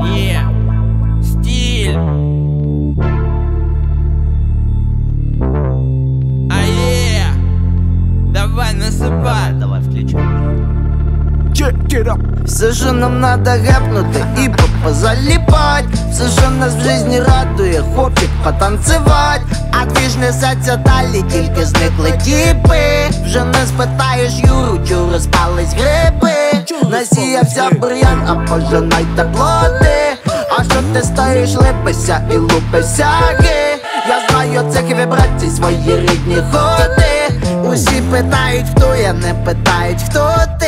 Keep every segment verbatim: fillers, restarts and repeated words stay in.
Yeah. Стиль. А е, давай насыпай. Давай включим. Все, що нам надо гепнути і позаліпать. Все, що нас в житті радує, хопік потанцевать. А двіж несеться далі, тільки зникли тіпи. Вже не спитаєш Юру, чу розпались гриби. Насіявся бур'ян, а пожинайте плоди. А що ти стоїш, липися і лупися ги. Я знаю цих вібрацій, свої рідні ходи. Усі питають, хто я, не питають, хто ти.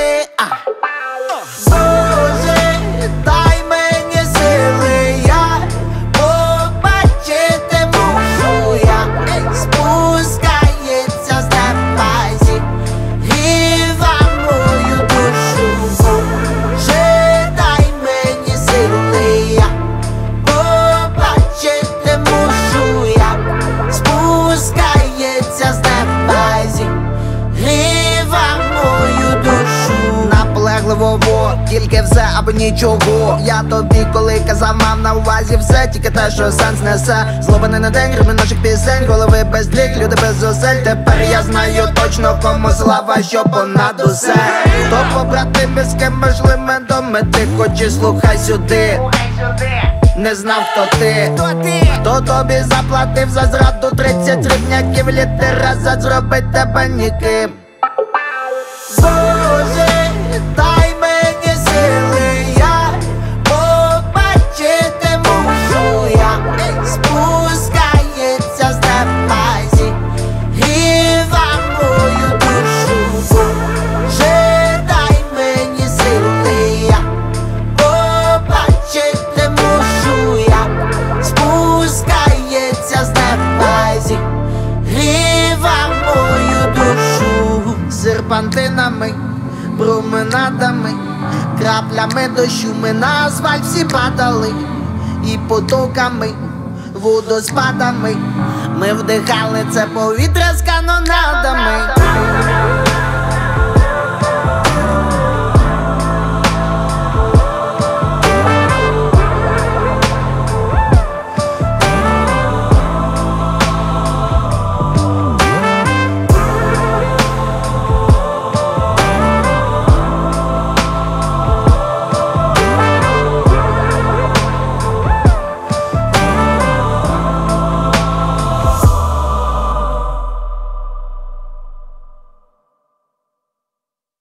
Боже, дай мені сили, я побачити мушу я. Спускається з неба зігріва мою душу. Боже, дай мені сили, я побачити мушу я. Спускається з неба зігріва мою душу. Наполегливо, тільки все або нічого. Я тобі коли казав, мав на увазі все, тільки те, що сенс несе. Злобаний на день, рими наших пісень, голови без лік, люди без зусиль. Тепер я знаю точно, кому слава, що понад усе. Хто побратими, з ким можливо домити, хочеш слухай сюди. Не знав, хто ти, хто тобі заплатив за зраду тридцять рівняків літера, за зробить тебе ніким. Боже, дай мені сили, я побачити мушу я. Спускається з неба зігріва мою душу. Боже, дай мені сили, я побачити мушу я. Спускається з неба зігріва мою душу. Серпантинами, променадами, краплями дощу ми на асфальт всі падали. І потоками, водоспадами ми вдихали це повітря з канонадами.